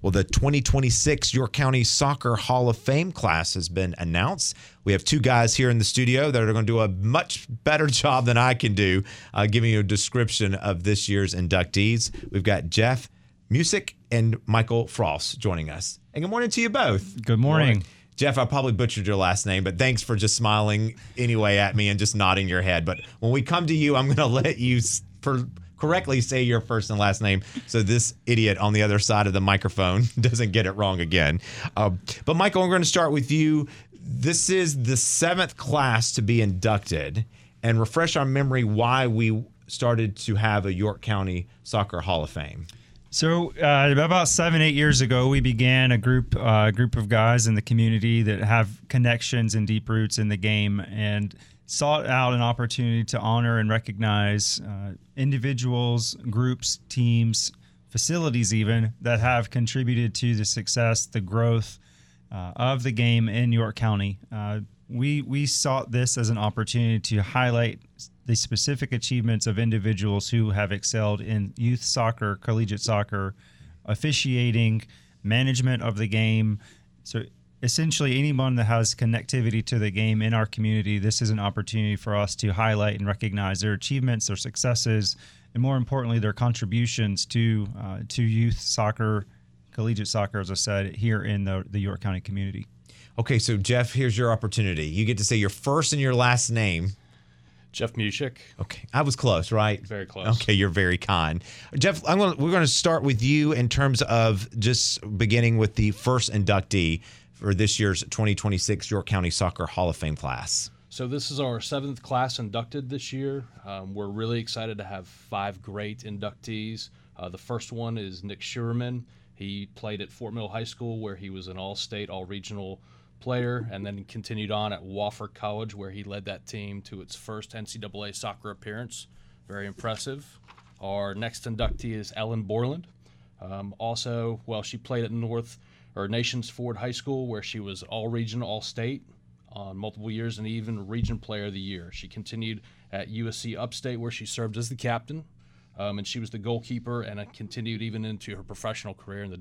Well, the 2026 York County Soccer Hall of Fame class has been announced. We have two guys here in the studio that are going to do a much better job than I can do giving you a description of this year's inductees. We've got Jeff Musick and Michael Frost joining us. And good morning to you both. Good morning. Jeff, I probably butchered your last name, but thanks for just smiling anyway at me and just nodding your head. But when we come to you, I'm going to let you correctly say your first and last name so this idiot on the other side of the microphone doesn't get it wrong again. But Michael, we're going to start with you. This is the 7th class to be inducted, and refresh our memory why we started to have a York County Soccer Hall of Fame. So about 7-8 years ago, we began a group of guys in the community that have connections and deep roots in the game, and sought out an opportunity to honor and recognize individuals, groups, teams, facilities even, that have contributed to the success, the growth of the game in York County. We sought this as an opportunity to highlight the specific achievements of individuals who have excelled in youth soccer, collegiate soccer, officiating, management of the game. So essentially, anyone that has connectivity to the game in our community, this is an opportunity for us to highlight and recognize their achievements, their successes, and more importantly, their contributions to youth soccer, collegiate soccer, as I said, here in the York County community. Okay, so Jeff, here's your opportunity. You get to say your first and your last name. Jeff Musick. Okay, I was close, right? Very close. Okay, you're very kind. Jeff, we're going to start with you in terms of just beginning with the first inductee for this year's 2026 York County Soccer Hall of Fame class. So this is our 7th class inducted this year. We're really excited to have 5 great inductees. The first one is Nick Schuerman. He played at Fort Mill High School, where he was an all-state, all-regional player, and then continued on at Wofford College, where he led that team to its first NCAA soccer appearance. Very impressive. Our next inductee is Ellen Borland. She played at Nations Ford High School, where she was all-region, all-state on multiple years, and even Region Player of the Year. She continued at USC Upstate, where she served as the captain, and she was the goalkeeper, and continued even into her professional career in the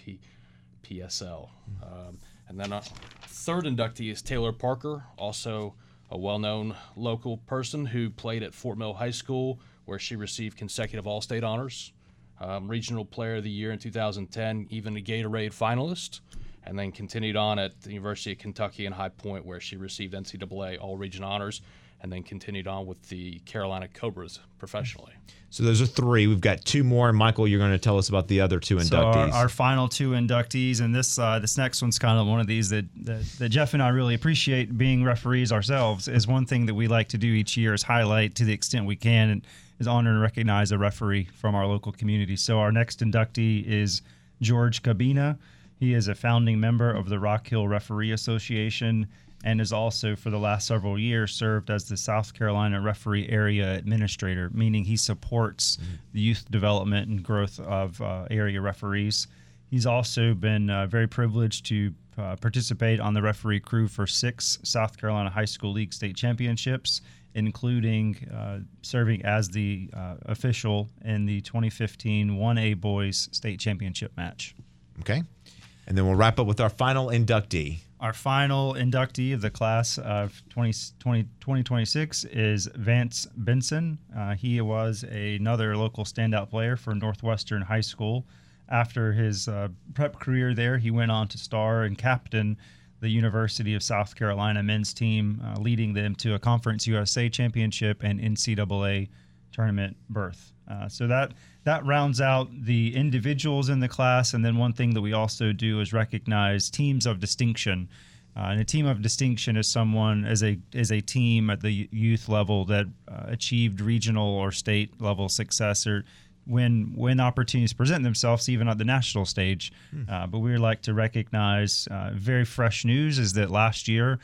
WPSL. And then our third inductee is Taylor Parker, also a well-known local person who played at Fort Mill High School, where she received consecutive All-State honors, Regional Player of the Year in 2010, even a Gatorade finalist, and then continued on at the University of Kentucky in High Point, where she received NCAA All-Region honors, and then continued on with the Carolina Cobras professionally. So those are 3. We've got 2 more, and Michael, you're going to tell us about the other 2 inductees. So our final 2 inductees, and this next one's kind of one of these that Jeff and I really appreciate being referees ourselves, is one thing that we like to do each year is highlight to the extent we can, and is honor and recognize a referee from our local community. So our next inductee is George Cabina. He is a founding member of the Rock Hill Referee Association, and has also, for the last several years, served as the South Carolina Referee Area Administrator, meaning he supports the youth development and growth of area referees. He's also been very privileged to participate on the referee crew for 6 South Carolina High School League state championships, including serving as the official in the 2015 1A Boys State Championship match. Okay. And then we'll wrap up with our final inductee. Our final inductee of the class of 2026 is Vance Benson. He was another local standout player for Northwestern High School. After his prep career there, he went on to star and captain the University of South Carolina men's team, leading them to a Conference USA championship and NCAA tournament berth. So that rounds out the individuals in the class, and then one thing that we also do is recognize teams of distinction. And a team of distinction is someone as a team at the youth level that achieved regional or state level success, or when opportunities present themselves, even at the national stage. But we would like to recognize very fresh news is that last year,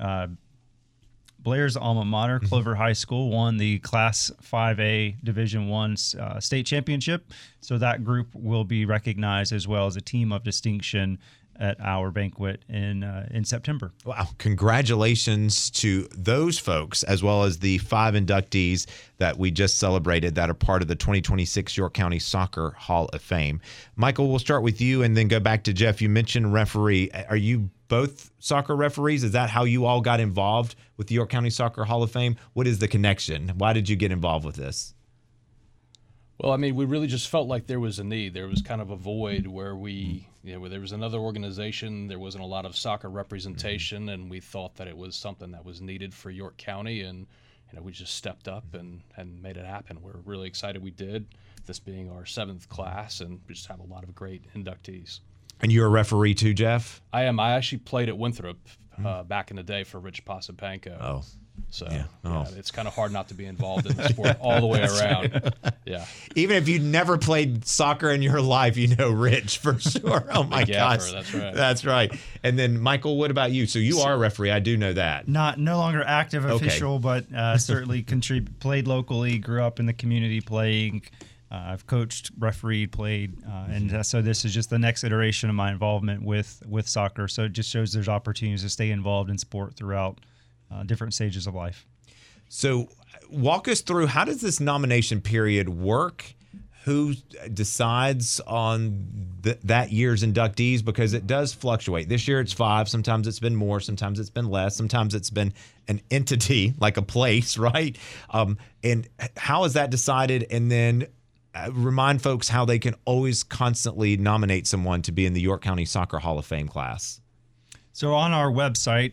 Blair's alma mater, Clover High School, won the Class 5A Division I state championship. So that group will be recognized as well as a team of distinction at our banquet in September. Wow. Congratulations to those folks, as well as the 5 inductees that we just celebrated that are part of the 2026 York County Soccer Hall of Fame. Michael, we'll start with you and then go back to Jeff. You mentioned referee. Are you both soccer referees? Is that how you all got involved with the York County Soccer Hall of Fame? What is the connection? Why did you get involved with this? Well, I mean, we really just felt like there was a need. There was kind of a void where where there was another organization, there wasn't a lot of soccer representation, and we thought that it was something that was needed for York County, and we just stepped up and made it happen. We're really excited we did, this being our 7th class, and we just have a lot of great inductees. And you're a referee too, Jeff? I am. I actually played at Winthrop back in the day for Rich Posapenko. Oh. So Yeah, it's kind of hard not to be involved in the sport all the way around. Yeah. Even if you never played soccer in your life, you know Rich for sure. Oh my gosh. That's right. That's right. And then Michael, what about you? So you are a referee. I do know that. No longer active official, but certainly played locally, grew up in the community playing. I've coached, refereed, played, and so this is just the next iteration of my involvement with soccer. So it just shows there's opportunities to stay involved in sport throughout different stages of life. So walk us through, how does this nomination period work? Who decides on that year's inductees? Because it does fluctuate. This year it's 5. Sometimes it's been more. Sometimes it's been less. Sometimes it's been an entity, like a place, right? And how is that decided? And then remind folks how they can always constantly nominate someone to be in the York County Soccer Hall of Fame class. So on our website,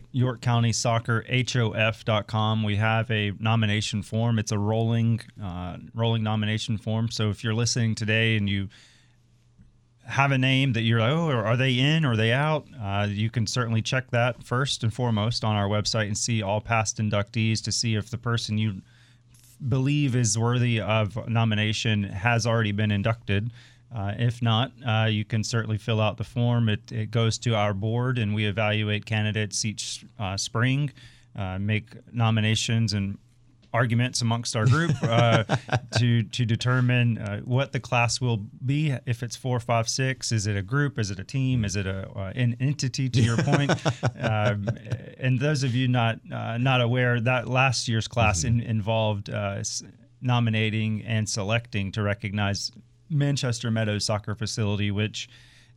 YorkCountySoccerHOF.com, we have a nomination form. It's a rolling nomination form. So if you're listening today and you have a name that you're like, oh, are they in or are they out? You can certainly check that first and foremost on our website and see all past inductees to see if the person you believe is worthy of nomination has already been inducted. If not, you can certainly fill out the form. It goes to our board, and we evaluate candidates each spring, make nominations and arguments amongst our group to determine what the class will be. If it's 4, 5, 6, is it a group? Is it a team? Is it an entity? To your point, and those of you not aware, that last year's class involved nominating and selecting to recognize Manchester Meadows Soccer Facility, which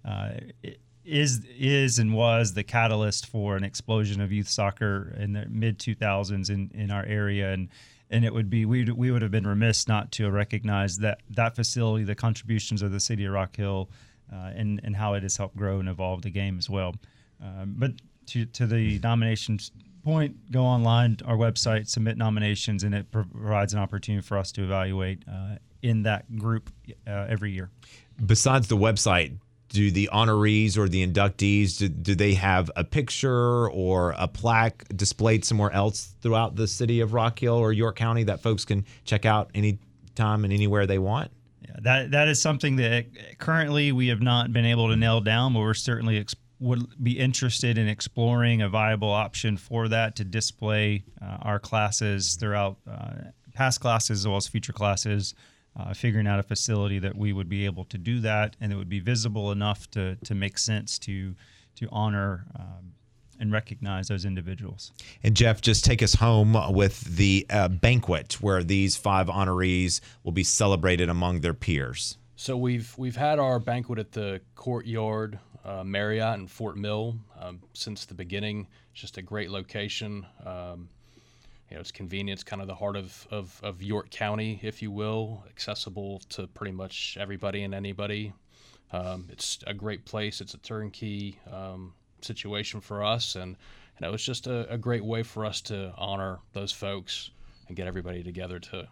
is and was the catalyst for an explosion of youth soccer in the mid 2000s in our area, and it would be we would have been remiss not to recognize that facility, the contributions of the city of Rock Hill, and how it has helped grow and evolve the game as well. But to the nominations point, go online, our website, submit nominations, and it provides an opportunity for us to evaluate in that group every year. Besides the website, do the honorees or the inductees, do they have a picture or a plaque displayed somewhere else throughout the city of Rock Hill or York County that folks can check out anytime and anywhere they want? Yeah, that is something that currently we have not been able to nail down, but we're certainly would be interested in exploring a viable option for that, to display our classes throughout past classes as well as future classes. Figuring out a facility that we would be able to do that, and it would be visible enough to make sense to honor and recognize those individuals. And Jeff, just take us home with the banquet where these 5 honorees will be celebrated among their peers. So we've had our banquet at the Courtyard Marriott in Fort Mill since the beginning. It's just a great location. It's convenient. It's kind of the heart of York County, if you will, accessible to pretty much everybody and anybody. It's a great place. It's a turnkey situation for us, and it's just a great way for us to honor those folks and get everybody together to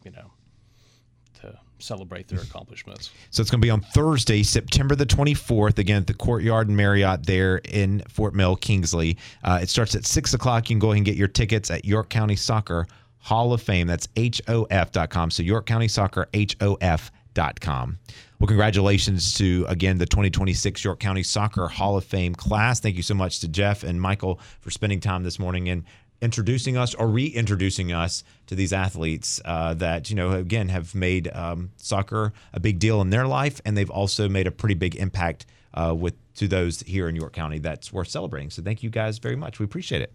celebrate their accomplishments. So it's going to be on Thursday, September the 24th, again at the Courtyard and Marriott there in Fort Mill, Kingsley. It starts at 6 o'clock. You can go ahead and get your tickets at York County Soccer Hall of Fame. That's HOF.com. So York County Soccer, HOF.com. Well, congratulations to, again, the 2026 York County Soccer Hall of Fame class. Thank you so much to Jeff and Michael for spending time this morning and introducing us or reintroducing us to these athletes that, again, have made soccer a big deal in their life, and they've also made a pretty big impact to those here in York County that's worth celebrating. So thank you guys very much. We appreciate it.